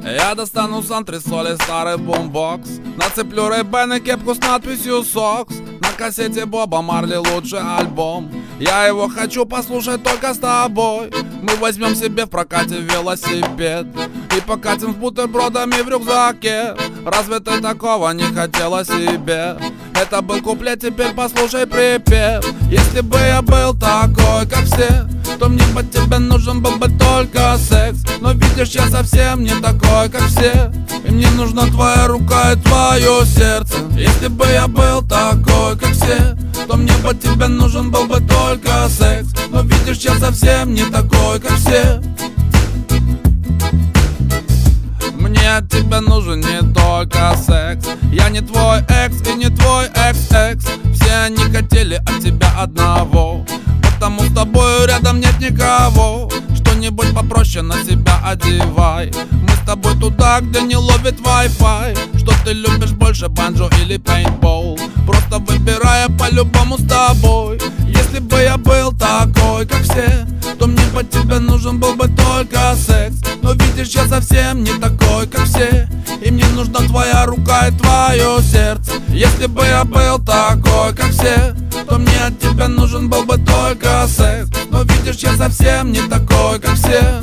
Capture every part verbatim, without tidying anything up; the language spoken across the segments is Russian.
Я достану с антресоли старый бумбокс, нацеплю Ray-Ban и кепку с надписью «Сокс». На кассете Боба Марли лучший альбом, я его хочу послушать только с тобой. Мы возьмем себе в прокате велосипед и покатим с бутербродами в рюкзаке. Разве ты такого не хотела себе? Это был куплет, теперь послушай припев. Если бы я был такой, как все, то мне бы тебе нужен был бы только секс. Но видишь, я совсем не такой, как все, и мне нужна твоя рука и твое сердце. Если бы я был такой, как все, то мне бы тебе нужен был бы только секс. Но видишь, я совсем не такой, как все. Мне от тебя нужен не только секс. Я не твой экс и не твой экс-экс. Все они хотели от тебя одного, потому с тобой рядом нет никого. Что-нибудь попроще на себя одевай. Мы с тобой туда, где не ловит Wi-Fi. Что ты любишь больше, банджо или пейнтбол? Просто выбирая по-любому с тобой. Если бы я был такой, как все, то мне по тебе нужен был бы только секс. Но видишь, я совсем не такой, как все, и мне нужна твоя рука и твое сердце. Если бы я был такой, как все, то мне от тебя нужен был бы только секс. Но видишь, я совсем не такой, как все.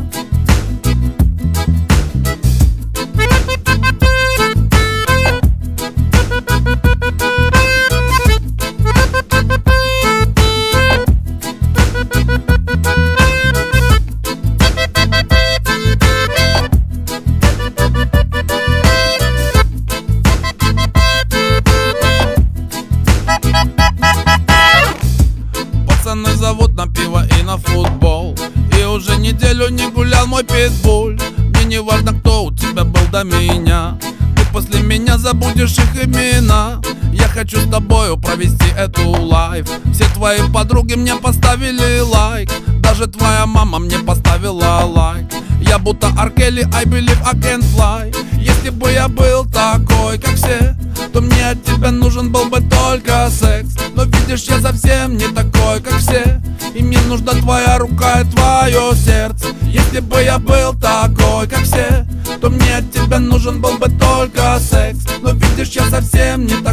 Пацаны зовут на пиво и на футбол, и уже неделю не гулял мой питбуль. Мне не важно, кто у тебя был до меня, ты после меня забудешь их имена. Я хочу с тобою провести эту лайф. Все твои подруги мне поставили лайк, даже твоя мама мне поставила лайк. Я будто R. Kelly, I believe I can fly. Если бы я был такой, как все, то мне от тебя нужен был бы только секс. Но видишь, я совсем не такой, как все, и мне нужна твоя рука и твое сердце. Если бы я был такой, как все, то мне от тебя нужен был бы только секс. Но видишь, я совсем не